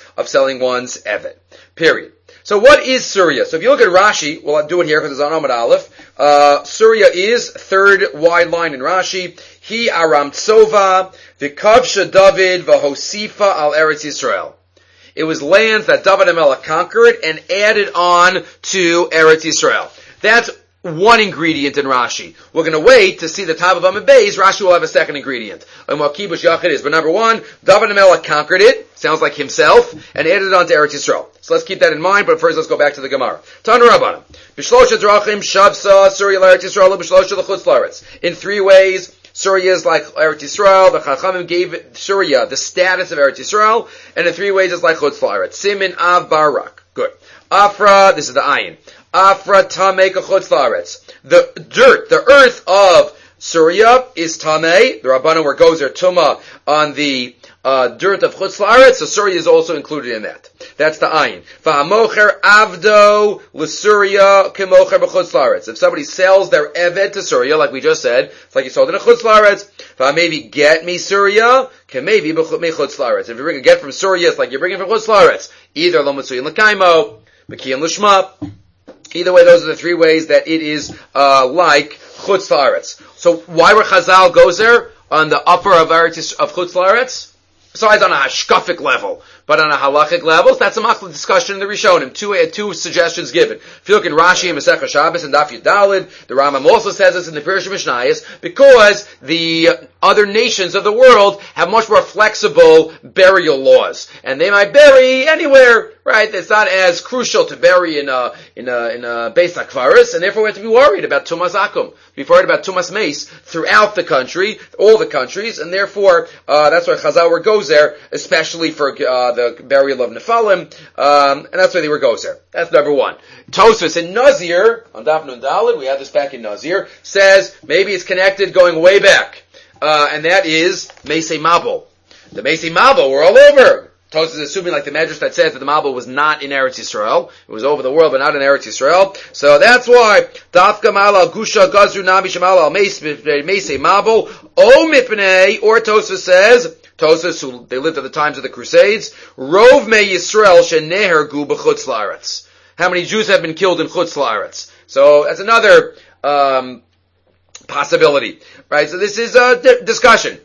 S1: Eved. Period. So what is Syria? So if you look at Rashi, well, I'll do it here because it's on Amud Aleph. Syria is third wide line in Rashi. He Aram Tsova, V'kavsha David, V'hosifa al Eretz Yisrael. It was lands that David HaMelech conquered and added on to Eretz Yisrael. That's one ingredient in Rashi. We're going to wait to see the top of Amud Beis. Rashi will have a second ingredient and what Kibush Yachid is. But number one, David HaMelech conquered it, sounds like himself, and added it on to Eretz Yisrael. So let's keep that in mind, but first let's go back to the Gemara. Tanu Rabbanan. B'shlosha drachim shavsa Syria l'Eretz Yisrael b'shlosha l'chutz l'Eretz. In 3 ways, Syria is like Eretz Yisrael. The Chachamim gave Syria the status of Eretz Yisrael, and in 3 ways it's like chutz l'Eretz. Simin Av Barak. Good. Afra, this is the ayin. Afra tamei kachutz la'aretz. The dirt, the earth of Syria is tamei. The Rabbanan where goes their tuma on the dirt of chutz la'aretz, so Syria is also included in that. That's the ayin. V'hamocher avdo l'Syria kemocher b'chutz la'aretz. If somebody sells their eved to Syria, like we just said, it's like you sold it in chutz la'aretz. V'hamevi get me Syria kemevi b'chutz la'aretz. If you bring a get from Syria, it's like you're bringing from chutz la'aretz. Either lo mitzuyin l'kaimo, b'kiyam l'shma. Either way, those are the 3 ways that it is like chutz la'aretz. So why were Chazal goes there on the upper of chutz la'aretz? Besides on a hashkafic level, but on a halachic level, that's a machloek discussion in the Rishonim. 2 suggestions given. If you look in Rashi and Masechah Shabbos and Daf Yudalid, the Rambam also says this in the Pirush Mishnayos, because the other nations of the world have much more flexible burial laws, and they might bury anywhere. Right, it's not as crucial to bury in a Beis HaKvaris, and therefore we have to be worried about Tumas Akum. Be worried about Tumas Meis throughout the country, all the countries, and therefore that's why Chazal goes there, especially for the burial of Nephalim, and that's why they were goes there. That's number 1. Tosfos in Nazir on Daf Nun Daled, we had this back in Nazir, says maybe it's connected going way back, and that is Meisei Mabul. The Meisei Mabul were all over. Tosfos is assuming, like the Medrash that says that the Mabul was not in Eretz Yisrael. It was over the world, but not in Eretz Yisrael. So that's why Dafka Mala Gusha Gazru Nabi Shemal Al Meisei Mabul O Mipnei, or Tosfos says, Tosfos, who they lived at the times of the Crusades, Rov Me Yisrael Sheneher Gu B'chutz La'aretz. How many Jews have been killed in Chutz La'aretz? So that's another possibility, right? So this is a discussion.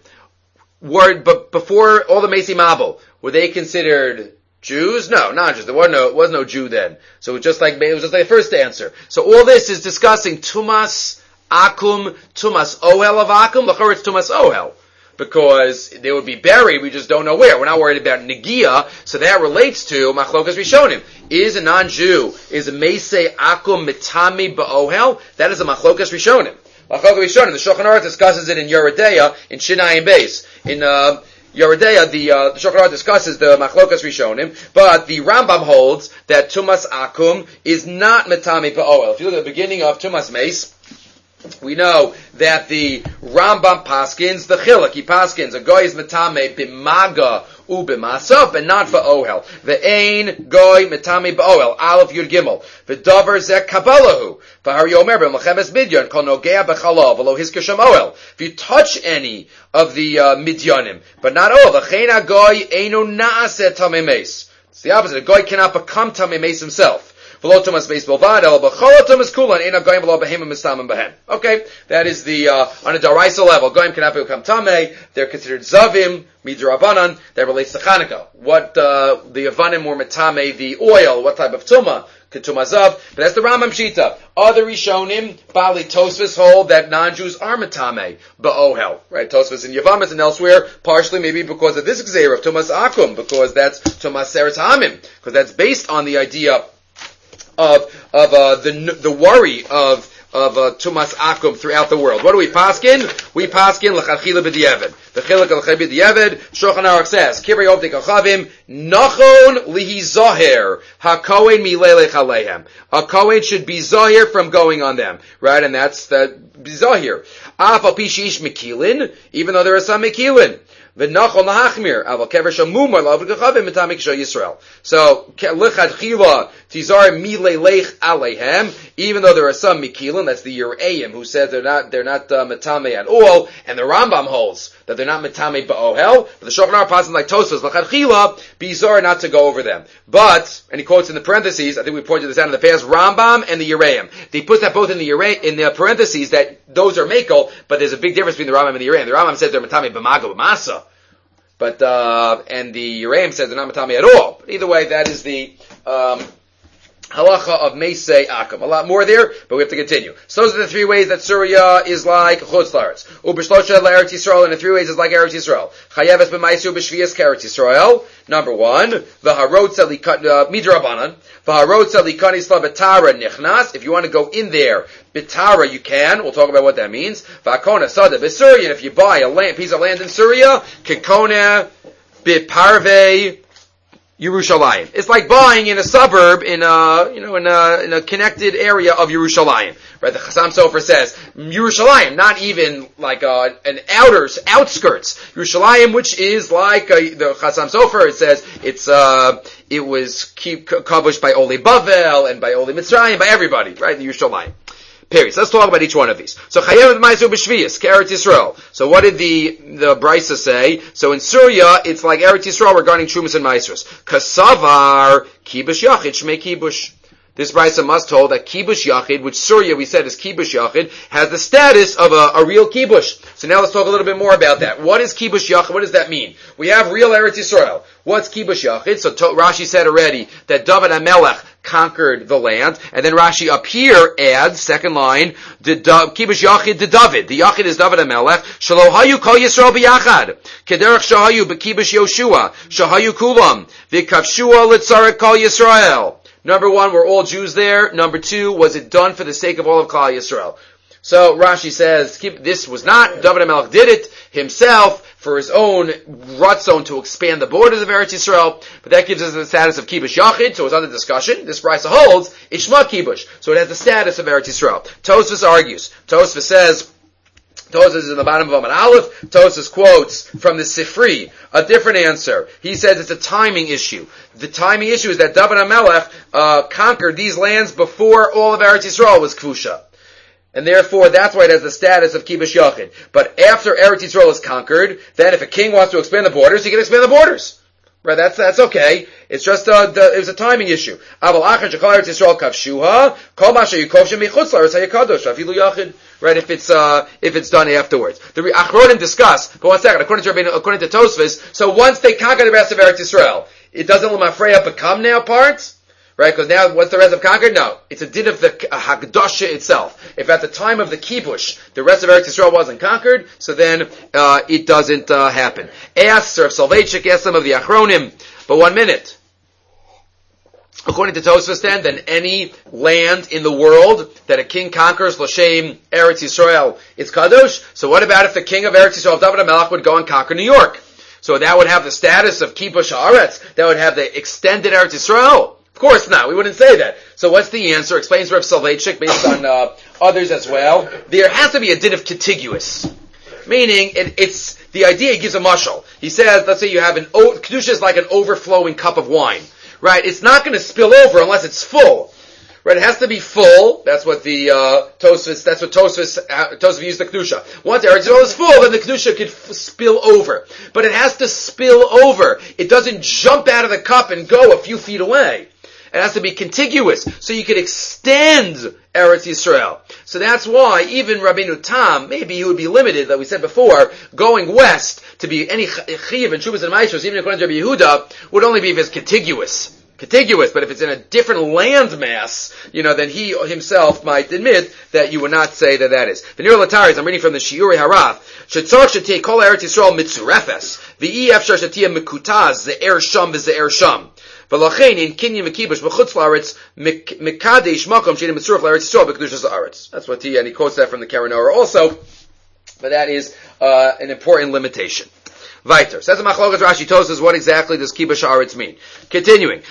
S1: But before all the Meisei Mabul, were they considered Jews? No, not Jews. There was no Jew then. So it was just like the first answer. So all this is discussing Tumas Akum, Tumas Ohel of Akum. L'chor it's Tumas Ohel. Because they would be buried, we just don't know where. We're not worried about Negia, so that relates to Machlokas Rishonim. Is a non-Jew, is a Meisei Akum Mitami Ba'ohel? That is a Machlokas Rishonim. Machlokas Rishonim, the Shulchan Aruch discusses it in Yeridea, in Shinai Beis. In Yeridea, the Shulchan Aruch discusses the Machlokas Rishonim, but the Rambam holds that Tumas Akum is not Mitami Ba'ohel. If you look at the beginning of Tumas Meis, we know that the Rambam paskins, the Chiluk, he paskins, a goy is metame b'maga u b'masa, but not for ohel. Ve'ein goy metame b'ohel, aleph yud gimel. V'davar zeh kabbalahu. V'har yomer b'mlechemes midyan, kol nogea b'chalav, v'lo hisker shem ohel. If you touch any of the midyanim, but not all, v'chein ha-goy eino na'aseh tamei meis. It's the opposite. A goy cannot become tamei meis himself. V'lo tumas beis bilvad, el b'chol tumas kulan, ein ha-goyim v'lo behema mistamim behem. Okay, that is the, on a daraisa level. Goyim cannot become tameh, they're considered zavim, midrabanan, that relates to Chanukah. What, the Yavanim were metame, the oil, what type of tumah? Ketumazav, but that's the Rambam Shita. Other Rishonim, Bali Tosfos hold that non-Jews are metame, ba'ohel. Right, Tosfos in Yavamas and elsewhere, partially maybe because of this Gzeira of Tumas Akum, because that's Tumas Seret Hamim, because that's based on the idea of the worry of Tumas Akum throughout the world. What do we paskin? We paskin l'chachila b'diavad. The chiluk l'chachila b'diavad, Shulchan Aruch says, Kivrei Ovdei Kachavim, Nachon lihi zoher, ha-kohen milelech aleihem. A kohen should be zoher from going on them. Right? And that's the zoher. Af al pi sheish mekilin, even though there are some mekilin. V'nachon lahachmir, aval kever shamumar l'avdei Kachavim, mitamik shal Yisrael. So, l'chachila, tizar milelech aleihem, even though there are some mikilin, that's the Yereim, who says they're not metame at all, and the Rambam holds that they're not metame ba'ohel, but the Shulchan Aruch passes like Tosfos, l'chadchila, bizarre not to go over them. But, and he quotes in the parentheses, I think we pointed this out in the past, Rambam and the Yereim. They put that both in the parentheses that those are mekel, but there's a big difference between the Rambam and the Yereim. The Rambam says they're metame b'mago b'masa, but and the Yereim says they're not metame at all. But either way, that is the halacha of Meisei Akum. A lot more there, but we have to continue. So those are the three ways that Surya is like Chutz La'aretz. Ub'shlosha la'Eretz Yisrael, and the three ways is like Eretz Yisrael. Chayeves b'maisu b'shviyas k'Eretz Yisrael. Number one, v'harotza midrabanan. V'harotza likanis la b'tara nichnas. If you want to go in there, b'tara you can. We'll talk about what that means. V'akona sada b'Surya. And if you buy a piece of land in Surya, kekona b'parvei Yerushalayim. It's like buying in a suburb in a connected area of Yerushalayim. Right? The Chassam Sofer says Yerushalayim, not even like an outskirts. Yerushalayim, which is like the Chassam Sofer. It says it was published by Oli Bavel and by Oli Mitzrayim, by everybody. Right? The Yerushalayim. Period. So let's talk about each one of these. So Chayev Ma'asu b'Shviyas, Eretz Yisrael. So what did the Brisa say? So in Surya, it's like Eretz Yisrael regarding Trumas and Maasros. Kasavar Kibush Yachid Shmei Kibush. This Brisa must hold that Kibush Yachid, which Surya we said is Kibush Yachid, has the status of a real Kibush. So now let's talk a little bit more about that. What is Kibush Yachid? What does that mean? We have real Eretz Yisrael. What's Kibush Yachid? So Rashi said already that David HaMelech conquered the land, and then Rashi up here adds, second line, Kibush Yachid to David. The Yachid is David HaMelech. Shelo hayu kol Yisrael b'yachad. Kederach shahayu b'kibush Yoshua. Shahayu kulam. V'kavshua litzarek kol Yisrael. Number one, we're all Jews there. Number two, was it done for the sake of all of Klal Yisrael? So Rashi says, this was not, David HaMelech did it himself for his own ratzon to expand the borders of Eretz Yisrael, but that gives us the status of Kibush Yachid, so it's under discussion. This Brisa holds, Ishma Kibush, so it has the status of Eretz Yisrael. Tosfos argues. Tosfos says, Tosfos is in the bottom of Amud Aleph. Tosfos quotes from the Sifri a different answer. He says it's a timing issue. The timing issue is that David HaMelech conquered these lands before all of Eretz Yisrael was Kfusha. And therefore, that's why it has the status of Kibush Yachid. But after Eretz Yisrael is conquered, then if a king wants to expand the borders, he can expand the borders. Right, that's okay. It's just, it was a timing issue. Right, if it's done afterwards. The Achronim discuss, but 1 second, according to Tosfos, so once they conquer the rest of Eretz Yisrael, it doesn't L'mafreya become now part? Right, because now, what's the rest of conquered? No. It's a din of the Hagdasha itself. If at the time of the Kibush, the rest of Eretz Yisrael wasn't conquered, so then, it doesn't, happen. Ask Rav Soloveitchik, ask some of the Achronim, but 1 minute. According to Tosfos then any land in the world that a king conquers, L'Shem Eretz Yisrael, it's Kadosh. So what about if the king of Eretz Yisrael, David HaMelech, would go and conquer New York? So that would have the status of Kibush Haaretz. That would have the extended Eretz Yisrael. Of course not. We wouldn't say that. So what's the answer? Explains Rav Soloveitchik based on others as well. There has to be a din of contiguous. Meaning, it's the idea, he gives a mashal. He says, let's say you have Kedusha is like an overflowing cup of wine. Right? It's not going to spill over unless it's full. Right? It has to be full. That's what the Tosfos used the Kedusha. Once Eretz Yisrael is full, then the Kedusha could spill over. But it has to spill over. It doesn't jump out of the cup and go a few feet away. It has to be contiguous, so you could extend Eretz Yisrael. So that's why even Rabbeinu Tam, maybe he would be limited, like we said before, going west to be any Chiyav and Shuvas and Maishos, even according to Rabbi Yehuda, would only be if it's contiguous, but if it's in a different landmass, then he himself might admit that you would not say that is. V'nir Lataris, I'm reading from the Shiurei Harath, Shetzorch Shetiyeh Kol Eretz Yisrael Mitzurefes, V'I Efshar Shetiyeh Mekutaz, Ze'er Sham V'Ze'er Sham. V'lachein in Kinyan Mekibush B'chutz La'aretz Mekadesh Makom She'enim Mitzuref La'aretz Yisrael B'Kedushas Ha'aretz. That's what and he quotes that from the Karen Orah also, but that is an important limitation. Weiter. Says the Machlokas Rashi Tosas, what exactly does Kibush Haaretz mean? Continuing.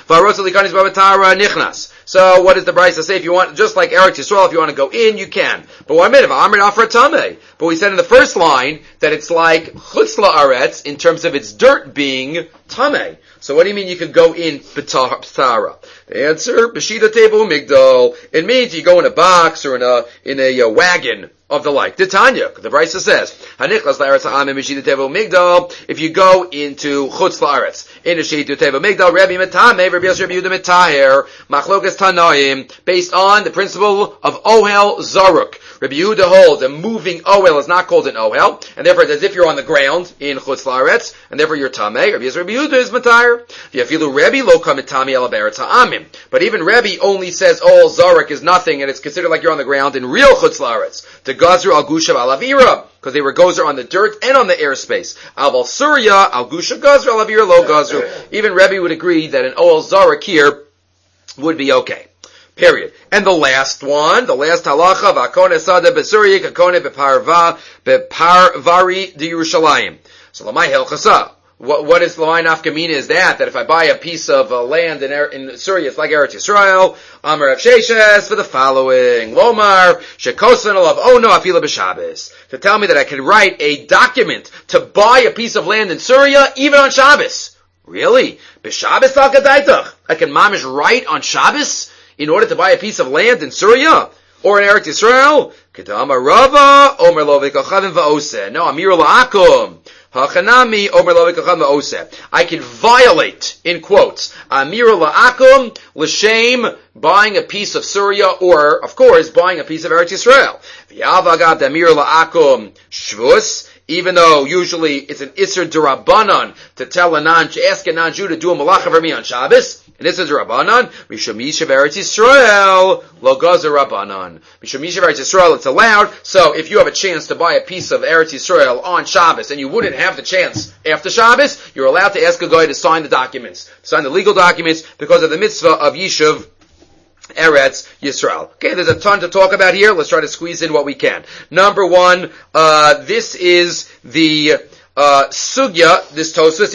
S1: So what does the Brisa say? If you want, just like Eretz Yisrael, if you want to go in, you can. But what minute? But we said in the first line that it's like Chutz La'aretz in terms of its dirt being Tameh. So what do you mean you could go in B'tara? The answer, B'shida Tevu Migdal. It means you go in a box or in a wagon of the like. The Tanya, the Brisa says, Hanichlas La'aretz Ha'amim B'shida Tevu Migdal. If you go into Chutz La'aretz, in a Shida Tevu Migdal, Rabbi Metameh, Rabbi Yosef, Rabbi Yehuda Metaher, Machlokas Tanaim, based on the principle of Ohel Zaruk. Rabbi Yehuda holds a moving Ohel is not called an Ohel, and therefore it's as if you're on the ground in Chutz La'aretz, and therefore you're Tameh. Rabbi Yosef, Rabbi Yehuda is Metaher. V'yafilu Rabbi lo kamitami ala be'eretz ha'amim. But even Rabbi only says Ohel Zaruk is nothing, and it's considered like you're on the ground in real Chutz La'aretz. The Gazru al Gushav al Avira, because they were gozer on the dirt and on the airspace. Al Surya al Gusha Gazru al Avira lo Gazru. Even Rabbi would agree that an Ohel Zaruk here would be okay. Period. And the last one, the last halacha, v'akone sada b'surya, kakone b'parvari de Yerushalayim. So lamai helchasa. What is Lamai Nafkamina is that if I buy a piece of land in Syria, it's like Eretz Yisrael, Amar Rav Sheshes for the following, Lomar, Shekosan alav ono afila b'Shabbos. To tell me that I can write a document to buy a piece of land in Syria, even on Shabbos. Really? B'Shabbos al kadaitach. I can mamish write on Shabbos in order to buy a piece of land in Syria? Or in Eretz Yisrael? Kedama Rava, Omer lo v'kochavim v'oseh. No, Amir la'akum. Hachanami Omer lo v'kochavim v'oseh. I can violate, in quotes, Amir la'akum, l'shem, buying a piece of Syria, or, of course, buying a piece of Eretz Yisrael. V'yavagav d'Amir la'akum shvus, even though usually it's an Isser D'Rabbanan to tell ask a non-Jew to do a malacha for me on Shabbos. And this is Rabbanan, Mishum Yishav Eretz Yisrael, Lo Gazer Rabbanan. Mishum Yishav Eretz Yisrael, it's allowed. So if you have a chance to buy a piece of Eretz Yisrael on Shabbos, and you wouldn't have the chance after Shabbos, you're allowed to ask a guy to sign the documents, sign the legal documents, because of the mitzvah of Yishav Eretz Yisrael. Okay, there's a ton to talk about here. Let's try to squeeze in what we can. Number one, this is the sugya, this Tosfos,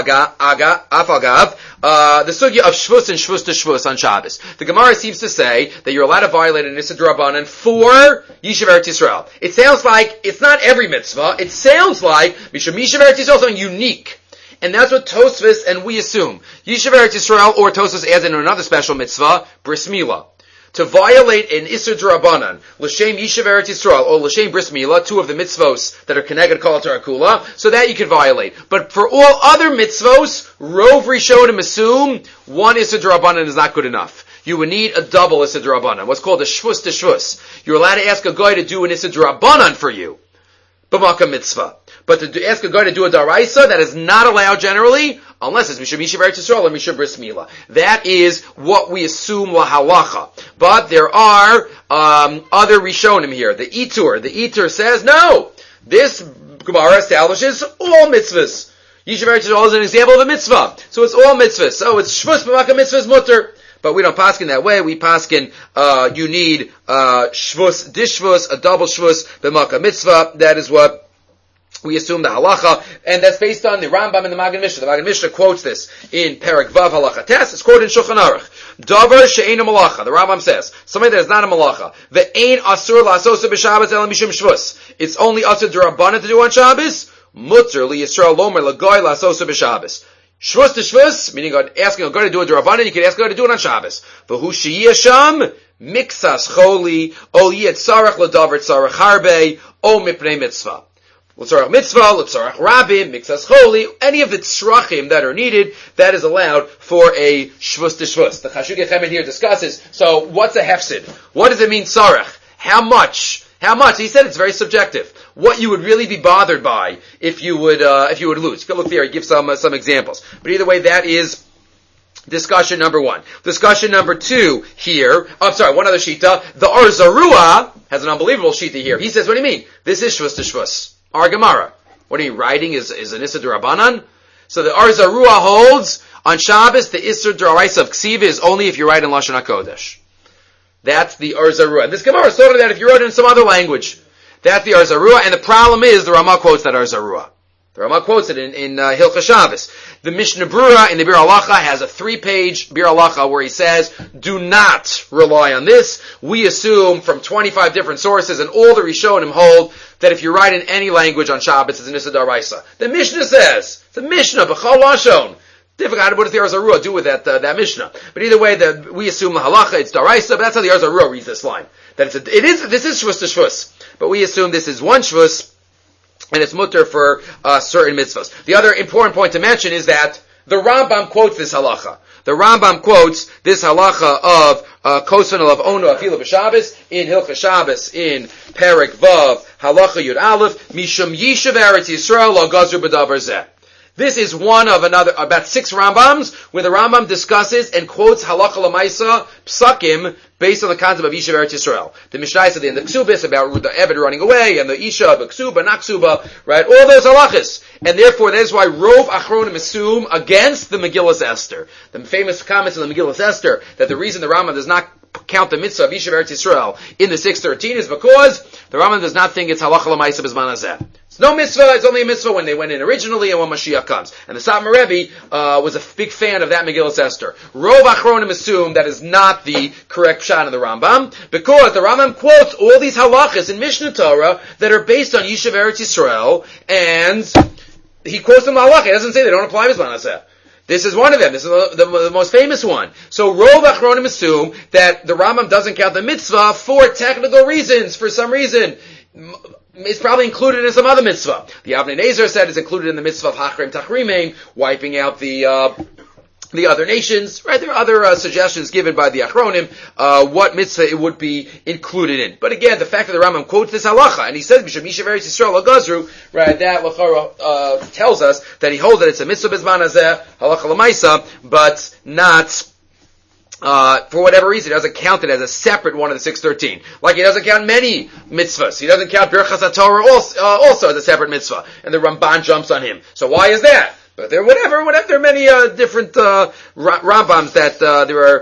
S1: the sugya of shvus and shvus to shvus on Shabbos. The Gemara seems to say that you're allowed to violate an Issa D'Rabbanan for Yishav Eretz Yisrael. It sounds like it's not every mitzvah. It sounds like Mishum Yishav Eretz Yisrael is something unique. And that's what Tosfos and we assume. Yishav Eretz Yisrael, or Tosfos adds in another special mitzvah, Bris Milah. To violate an Isser D'Rabbanan, L'Shem Yishav Eretz Yisrael, or L'Shem Bris Milah, two of the mitzvos that are connected Kol Torah Kula, so that you can violate. But for all other mitzvos, Rov Rishonim assume one Isser D'Rabbanan is not good enough. You would need a double Isser D'Rabbanan, what's called a Shvus to Shvus. You're allowed to ask a guy to do an Isser D'Rabbanan for you. B'maka mitzvah. But to ask a guy to do a daraisa, that is not allowed generally, unless it's Mishum Yishav Eretz Yisrael or Mishum Bris Milah. That is what we assume lahalacha. But there are other Rishonim here. The Itur says, no, this Gemara establishes all mitzvahs. Yishav Eretz Yisrael is an example of a mitzvah. So it's all mitzvahs. So it's Shvus B'maka mitzvahs mutter. But we don't paskin that way. We paskin, you need, shvus, dishvus, a double shvus, b'maka mitzvah. That is what we assume the halacha. And that's based on the Rambam and the Magen Mishnah. The Magen Mishnah quotes this in Perek Vav Halacha Tes. It's quoted in Shulchan Aruch. Davar she'ein a malacha. The Rambam says, something that is not a malacha. Ve'ein asur la'asosa b'Shabbos el mishum shvus. It's only asur d'Rabbanan to do on Shabbos. Mutter li Yisrael lomer l'goy la'asosa b'Shabbos. Shvus to shvus, meaning asking a guy to do a D'Rabbanan, you can ask a guy to do it on Shabbos. V'hu she'yeh sham, mixas choli, ol yeh tzarech l'davar tzarech harbe, o mipnei mitzvah. l'tzorach mitzvah, l'tzorach rabim, mixas choli, any of the tzrachim that are needed, that is allowed for a shvus to shvus. The Chashukei Chemed here discusses, so what's a hefsid? What does it mean tzarech? How much? How much? He said it's very subjective. What you would really be bothered by if you would lose. You can look there, he gives some examples. But either way, that is discussion number one. Discussion number two here, one other shita. The Or Zarua has an unbelievable shita here. He says, what do you mean? This is shvus to shvus. Our Gemara. What are you writing is an Issa D'Rabbanan? So the Or Zarua holds, on Shabbos, the Issa D'Oraisa of Ksiva is only if you write in Lashon HaKodesh. That's the Or Zarua. And this Gemara is sort of that if you wrote it in some other language. That's the Or Zarua, and the problem is the Ramah quotes that Or Zarua. The Ramah quotes it in Hilchos Shabbos. The Mishnah Brura in the Bir Halacha has a 3-page Bir Halacha where he says, do not rely on this. We assume from 25 different sources, and all the Rishonim hold that if you write in any language on Shabbos, it's an Issa D'Oraisa. The Mishnah says, it's a Mishnah, B'chol Lashon. Difficult. What does the Or Zarua do with that Mishnah? But either way, we assume the halacha, it's D'Oraisa, but that's how the Or Zarua reads this line. That this is shvus to shvus. But we assume this is one shvus, and it's mutter for certain mitzvahs. The other important point to mention is that the Rambam quotes this halacha. The Rambam quotes this halacha of kosan of onu afilu b'Shabbos in Hilchos Shabbos in Perek Vav halacha Yud Aleph mishum yishav Eretz Yisrael lo gazru b'davar zeh. This is one of about 6 Rambams where the Rambam discusses and quotes halacha l'maisa psakim based on the concept of Yishav Eretz Yisrael. The Mishnah said in the Ksubis about the Eved running away and the Isha, the Ksuba, not Ksuba, right? All those halachas. And therefore, that is why Rov Achronim assume against the Megillas Esther. The famous comments in the Megillas Esther that the reason the Rambam does not count the mitzvah of Yishav Eretz Yisrael in the 613 is because the Rambam does not think it's halacha l'maisa b'zman hazeh. It's no mitzvah, it's only a mitzvah when they went in originally and when Mashiach comes. And the Satmar Rebbe was a big fan of that Megillas Esther. Rov Achronim assume that is not the correct pshat in the Rambam, because the Rambam quotes all these halachas in Mishnah Torah that are based on Yishav Eretz Yisrael, and he quotes them halachah. He doesn't say they don't apply b'zman hazeh. This is one of them. This is the most famous one. So Rov Achronim assume that the Rambam doesn't count the mitzvah for technical reasons, for some reason. It's probably included in some other mitzvah. The Avnei Nezer said it's included in the mitzvah of Hachrim Tachrimein, wiping out the other nations. Right? There are other suggestions given by the Achronim, what mitzvah it would be included in. But again, the fact that the Rambam quotes this halacha, and he says, B'Shem Yishav Eretz Yisrael Gazru, right, that Lachara tells us that he holds that it's a mitzvah b'zman hazeh, halacha l'maisa, but not for whatever reason, he doesn't count it as a separate one of the 613. Like he doesn't count many mitzvahs. He doesn't count Birchas HaTorah also as a separate mitzvah. And the Ramban jumps on him. So why is that? But there are many different Rambams that there are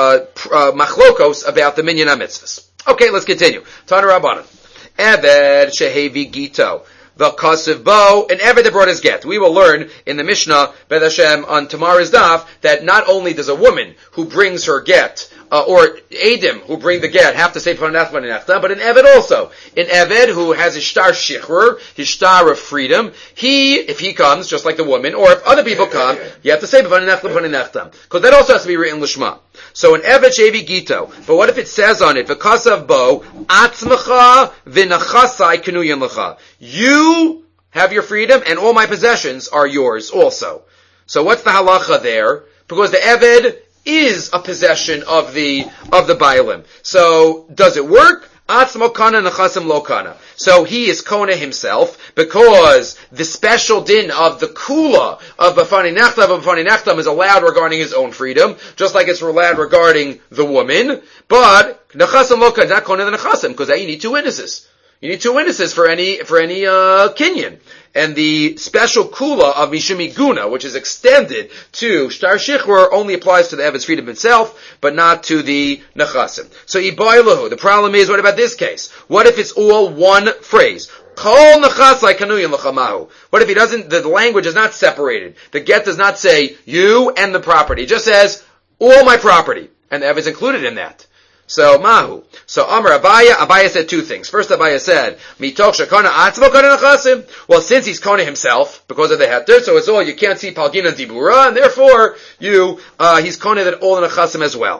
S1: machlokos about the minyan mitzvahs. Okay, let's continue. Tana Rabbanan. Eved shehevi gito. The Kasev Bo, and Eved that brought his get. We will learn in the Mishnah, B'ez Hashem, on tomorrow's daf, that not only does a woman who brings her get, or Edim who bring the get, have to say Pananachta, but an Eved also. An Eved who has his shtar shichrur, his shtar of freedom, if he comes, just like the woman, or if other people come, you have to say Pananachta. Because that also has to be written Lishma. So an Eved shevi gito. But what if it says on it, V'kasav bo, atzmacha v'nachasai kenuyan lecha. You have your freedom, and all my possessions are yours also. So what's the halacha there? Because the Eved is a possession of the Bailim. So does it work? Atzmo kana nechasim lo kana. So he is kona himself because the special din of the kula of b'fani nechtam is allowed regarding his own freedom, just like it's allowed regarding the woman. But nechasim lo kana, not kona the nechasim, because you need 2 witnesses. You need 2 witnesses for any kinyan. And the special kula of Mishumi Guna, which is extended to Shtar Shichrur, only applies to the Eved's freedom itself, but not to the Nechasim. So Ibaylahu, the problem is, what about this case? What if it's all one phrase? Kol Nechasai Kanuyin L'chamahu. What if the language is not separated? The get does not say you and the property. It just says all my property. And the Eved's included in that. So, Mahu. So, Amar Abaya said 2 things. First, Abaya said, Mitoch Shekona Atzmo Kona Nechasim. Well, since he's Kona himself, because of the Heter, so it's all, you can't see Palgin and Dibura, and therefore, he's Kona that all the Nechasim as well.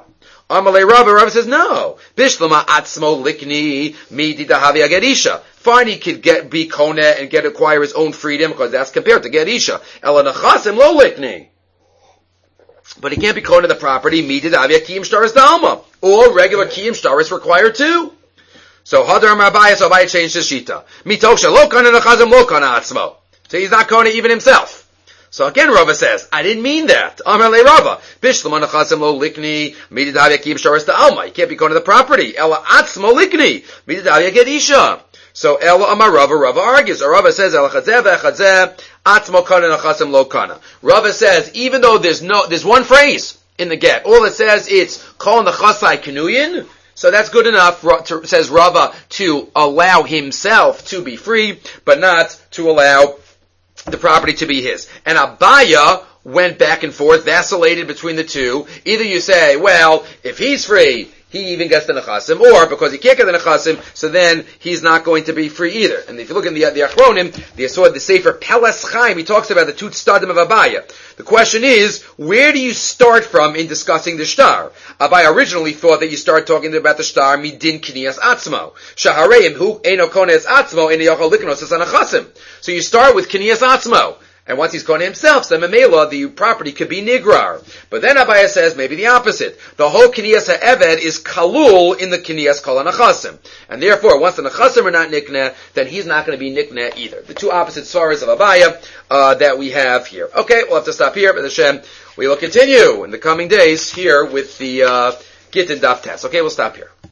S1: Amalei Rava says no. Bishlama atzmo likni midi dahavi agerisha. Fine, he could be koneh and acquire his own freedom because that's compared to get isha. Ela nachasim lo likni. But he can't be koneh the property midi dahavi akiyim shtaris dalma. Or regular kiyim shtaris required too. So Hadar Abayah, so Abayah changed his shita. Mitosha lo kana nachazim lo kana atzmo. So he's not koneh even himself. So again, Rava says, I didn't mean that. Amar le Rava, Bishlam anachasim lo likni, mididav yakim sharas ta'alma. You can't be going to the property. Ela atzmo likni, mididav yaget isha. So Ela Amar Rava, Rava argues. Or Rava says, Ela chadzeh ve'chadzeh, atzmo kana nachasim lo kana. Rava says, even though there's one phrase in the get, all it says it's kol nachasai kenuyin. So that's good enough, says Rava, to allow himself to be free, but not to allow the property to be his. And Abaya went back and forth, vacillated between the two. Either you say, well, if he's free, he even gets the nechasim, or because he can't get the nechasim, so then he's not going to be free either. And if you look in the Achronim, the Sefer Peles Chaim, he talks about the two tzadim of Abaya. The question is, where do you start from in discussing the shtar? Abaya originally thought that you start talking about the shtar midin knias atzmo. Shahareim hu eno kones atzmo eno yochal liknos es anachasim. So you start with knias atzmo. And once he's koneh himself, so memela, the property could be nigrar. But then Abaya says maybe the opposite. The whole knias ha'eved is kalul in the knias kol ha'nachasim. And therefore, once the nachasim are not nikneh, then he's not going to be nikneh either. The two opposite svaras of Abaya that we have here. Okay, we'll have to stop here, but Hashem, we will continue in the coming days here with the Gittin Daf Tes. Okay, we'll stop here.